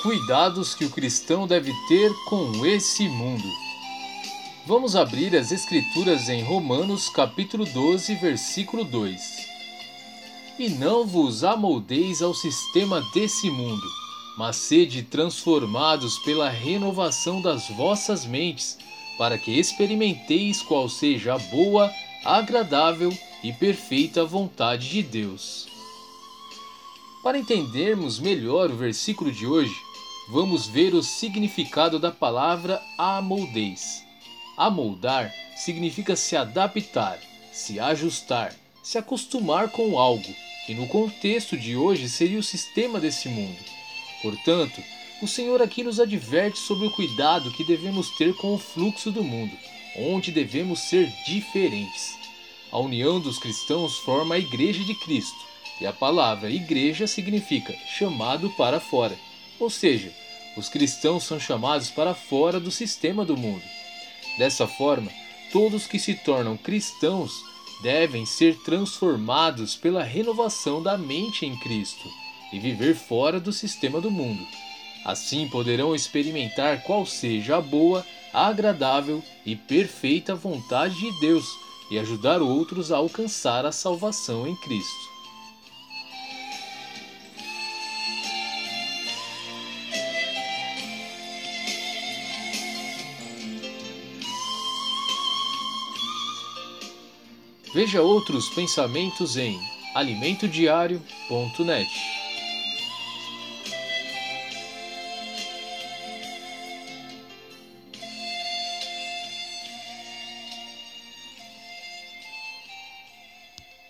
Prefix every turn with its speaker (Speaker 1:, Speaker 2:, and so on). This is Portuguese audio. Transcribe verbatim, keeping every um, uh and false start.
Speaker 1: Cuidados que o cristão deve ter com esse mundo. Vamos abrir as Escrituras em Romanos capítulo doze, versículo dois. E não vos amoldeis ao sistema desse mundo, mas sede transformados pela renovação das vossas mentes, para que experimenteis qual seja a boa, agradável e perfeita vontade de Deus. Para entendermos melhor o versículo de hoje, vamos ver o significado da palavra amoldeis. Amoldar significa se adaptar, se ajustar, se acostumar com algo, que no contexto de hoje seria o sistema desse mundo. Portanto, o Senhor aqui nos adverte sobre o cuidado que devemos ter com o fluxo do mundo, onde devemos ser diferentes. A união dos cristãos forma a Igreja de Cristo, e a palavra igreja significa chamado para fora, ou seja, os cristãos são chamados para fora do sistema do mundo. Dessa forma, todos que se tornam cristãos devem ser transformados pela renovação da mente em Cristo e viver fora do sistema do mundo. Assim poderão experimentar qual seja a boa, agradável e perfeita vontade de Deus e ajudar outros a alcançar a salvação em Cristo. Veja outros pensamentos em alimento diário ponto net.